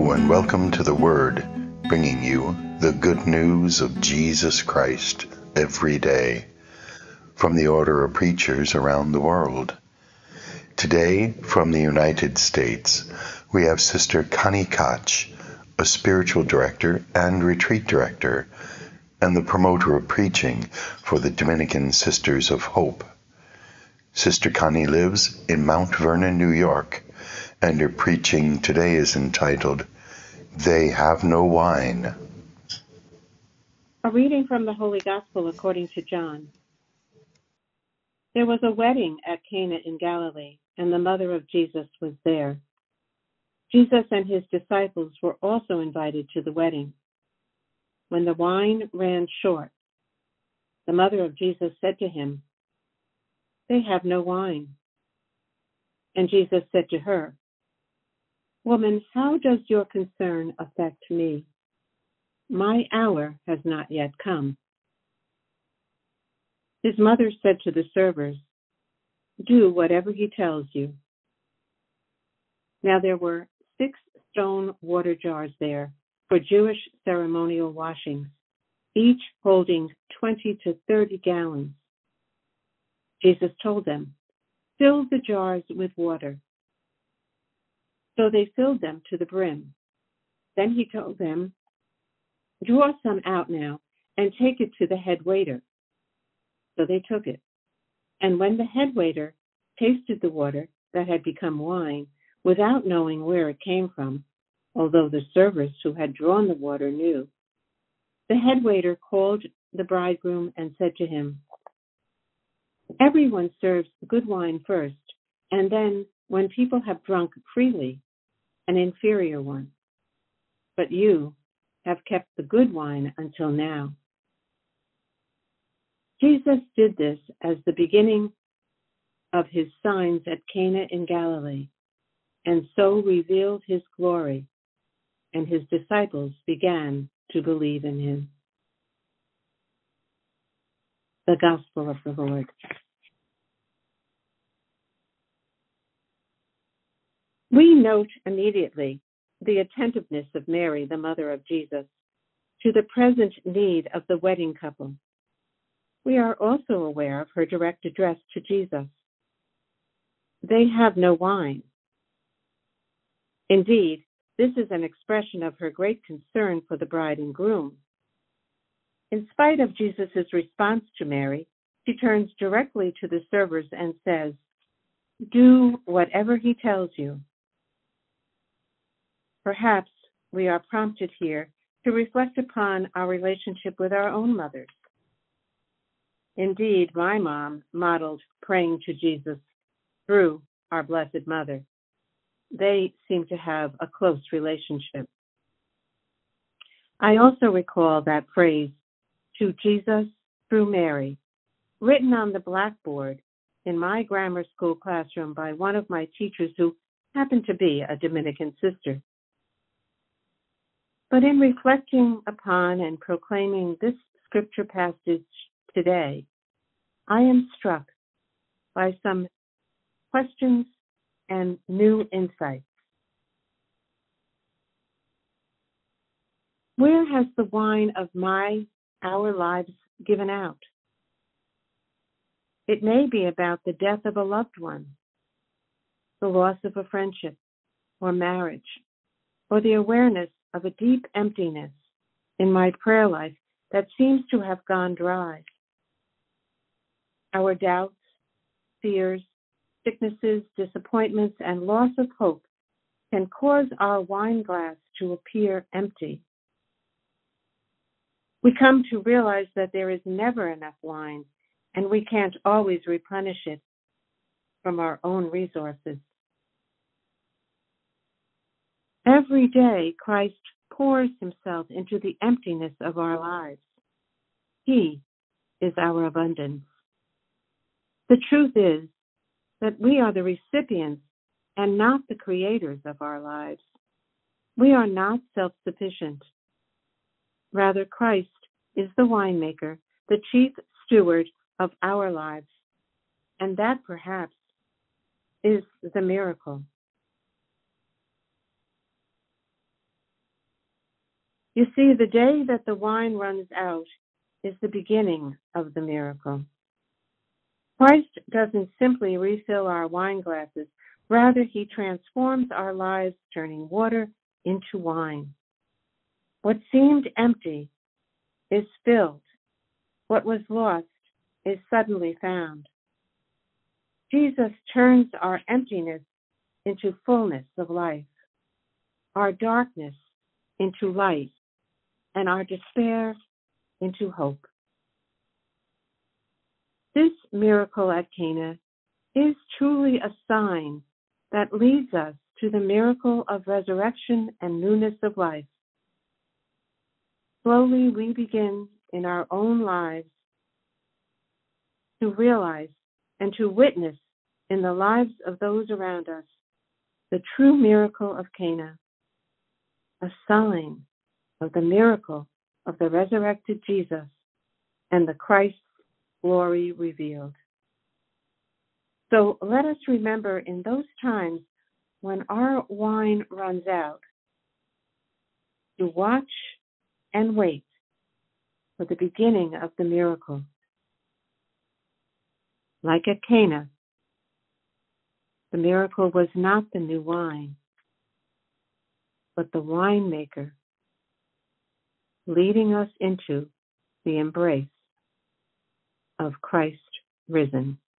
Hello and welcome to the Word, bringing you the good news of Jesus Christ every day from the Order of Preachers around the world. Today, from the United States, we have Sister Connie Koch, a spiritual director and retreat director, and the promoter of preaching for the Dominican Sisters of Hope. Sister Connie lives in Mount Vernon, New York, and her preaching today is entitled, They Have No Wine. A reading from the Holy Gospel according to John. There was a wedding at Cana in Galilee, and the mother of Jesus was there. Jesus and his disciples were also invited to the wedding. When the wine ran short, the mother of Jesus said to him, They have no wine. And Jesus said to her, Woman, how does your concern affect me? My hour has not yet come. His mother said to the servers, Do whatever he tells you. Now there were 6 stone water jars there for Jewish ceremonial washings, each holding 20 to 30 gallons. Jesus told them, Fill the jars with water. So they filled them to the brim. Then he told them, Draw some out now and take it to the head waiter. So they took it. And when the head waiter tasted the water that had become wine, without knowing where it came from, although the servers who had drawn the water knew, the head waiter called the bridegroom and said to him, Everyone serves good wine first, and then, when people have drunk freely, an inferior one. But you have kept the good wine until now. Jesus did this as the beginning of his signs at Cana in Galilee, and so revealed his glory, and his disciples began to believe in him. The Gospel of the Lord. We note immediately the attentiveness of Mary, the mother of Jesus, to the present need of the wedding couple. We are also aware of her direct address to Jesus. They have no wine. Indeed, this is an expression of her great concern for the bride and groom. In spite of Jesus' response to Mary, she turns directly to the servers and says, Do whatever he tells you. Perhaps we are prompted here to reflect upon our relationship with our own mothers. Indeed, my mom modeled praying to Jesus through our Blessed Mother. They seem to have a close relationship. I also recall that phrase, to Jesus through Mary, written on the blackboard in my grammar school classroom by one of my teachers who happened to be a Dominican sister. But in reflecting upon and proclaiming this scripture passage today, I am struck by some questions and new insights. Where has the wine of our lives given out? It may be about the death of a loved one, the loss of a friendship or marriage, or the awareness of a deep emptiness in my prayer life that seems to have gone dry. Our doubts, fears, sicknesses, disappointments, and loss of hope can cause our wine glass to appear empty. We come to realize that there is never enough wine, and we can't always replenish it from our own resources. Every day, Christ pours himself into the emptiness of our lives. He is our abundance. The truth is that we are the recipients and not the creators of our lives. We are not self-sufficient. Rather, Christ is the winemaker, the chief steward of our lives, and that perhaps is the miracle. You see, the day that the wine runs out is the beginning of the miracle. Christ doesn't simply refill our wine glasses. Rather, he transforms our lives, turning water into wine. What seemed empty is filled. What was lost is suddenly found. Jesus turns our emptiness into fullness of life, our darkness into light, and our despair into hope. This miracle at Cana is truly a sign that leads us to the miracle of resurrection and newness of life. Slowly we begin in our own lives to realize and to witness in the lives of those around us the true miracle of Cana, a sign of the miracle of the resurrected Jesus and the Christ's glory revealed. So let us remember in those times when our wine runs out to watch and wait for the beginning of the miracle. Like at Cana, the miracle was not the new wine, but the winemaker leading us into the embrace of Christ risen.